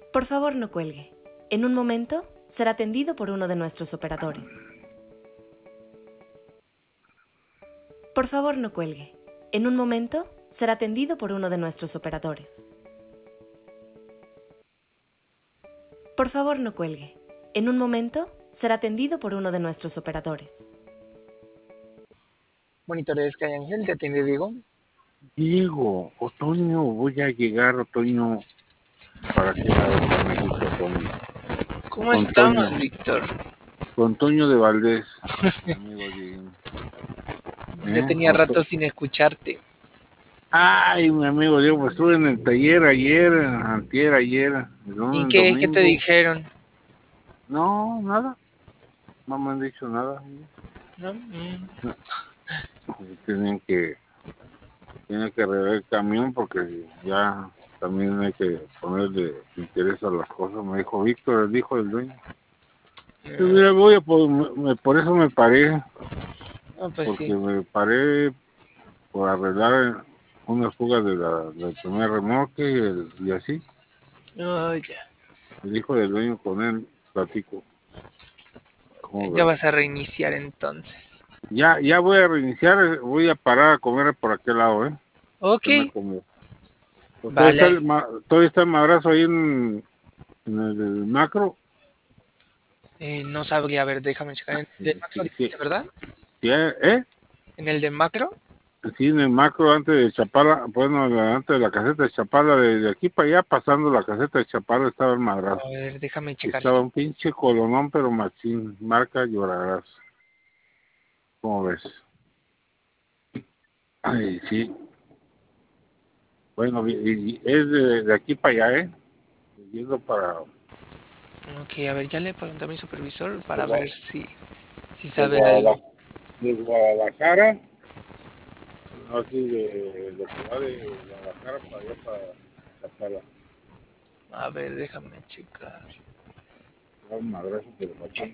Por favor, no cuelgue. En un momento será atendido por uno de nuestros operadores. Por favor, no cuelgue. En un momento será atendido por uno de nuestros operadores. Por favor, no cuelgue. En un momento será atendido por uno de nuestros operadores. Monitores Sky Ángel, ¿te atiende Diego? Diego, otoño, voy a llegar, otoño, para que haga con México, otoño. ¿Cómo Con estamos, Toño. Víctor? Con Toño de Valdés, amigo Diego. Ya tenía rato sin escucharte. Ay, mi amigo Diego, pues estuve en el taller ayer, antier, ayer, ¿Y el qué te domingo. dijeron? No, nada, no me han dicho nada. ¿No? Tienen que arreglar el camión porque ya también hay que ponerle interés a las cosas, me dijo Víctor, el hijo del dueño. Mira, por eso me paré, No, pues porque sí. me paré por arreglar unas fugas del primer remolque y así. Oh, ya. El hijo del dueño con él platico. ¿Cómo Ya ves? vas a reiniciar entonces. Ya voy a reiniciar, voy a parar a comer por aquel lado, Ok. que me comió. Vale. Todavía está el madrazo ahí en el macro. No sabría, a ver, déjame checar. ¿En el de macro Sí, sí, dijiste, verdad? sí, ¿En el de macro? sí, en el macro antes de Chapala, bueno, antes de la caseta de Chapala, de aquí para allá, pasando la caseta de Chapala, estaba el madrazo. A ver, déjame checar. Estaba un pinche colonón, pero machín, marca Llorarás. ¿Cómo ves? Ay, sí. Bueno, y es de aquí para allá, yendo para Ok, a ver, ya le pregunté a mi supervisor de, para Gua- ver si de sabe algo. Guadalajara, de Guadalajara, no, así de lo que va de Guadalajara para allá, para Chapala. A ver, déjame checar. Era un madrazo, pero machín.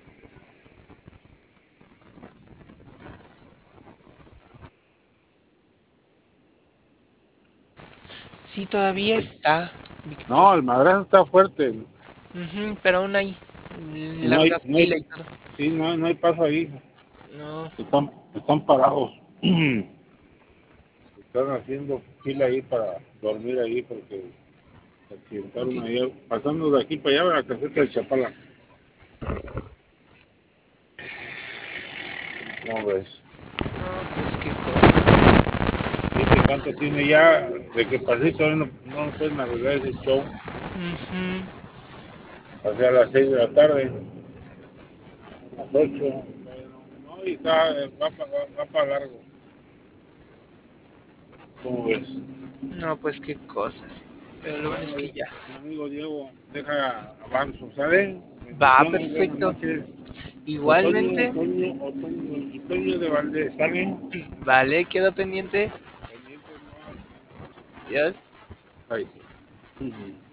Sí, todavía está, Víctor. No, el madrazo está fuerte. Pero aún hay No hay, larga fila y todo. sí, no hay paso ahí. No, Están parados. Están haciendo fila ahí para dormir ahí porque se accidentaron ok. ahí, pasando de aquí para allá a la caseta de Chapala. ¿Cómo ves? No, pues qué cosa. ¿Este cuánto tiene ya de que pasito no pueden arreglar ese show Ujú. hacia las 6 de la tarde, a las 8? No, y va para largo. ¿Cómo ves? No, pues qué cosas. Pero lo bueno es Bueno, que ya. mi amigo Diego, deja avanzo, ¿sale? Va, Bendiciones, buenas perfecto. noches. Igualmente. Otoño de Valdés, ¿sale? Vale, quedo pendiente. Pendientes más. Adiós. Ahí.